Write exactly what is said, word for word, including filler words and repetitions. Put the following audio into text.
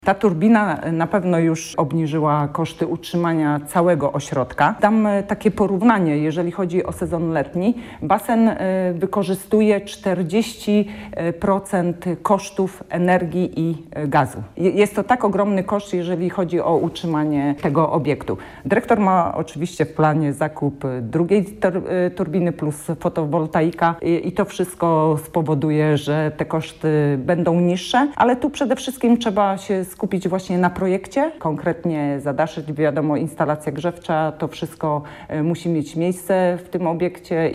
Ta turbina na pewno już obniżyła koszty utrzymania całego ośrodka. Dam takie porównanie, jeżeli chodzi o sezon letni. Basen wykorzystuje czterdzieści procent kosztów energii i gazu. Jest to tak ogromny koszt, jeżeli chodzi o utrzymanie tego obiektu. Dyrektor ma oczywiście w planie zakup drugiej turbiny plus fotowoltaika i to wszystko spowoduje, że te koszty będą niższe, ale tu przede wszystkim trzeba się skupić właśnie na projekcie, konkretnie zadaszyć, wiadomo, instalacja grzewcza, to wszystko musi mieć miejsce w tym obiekcie.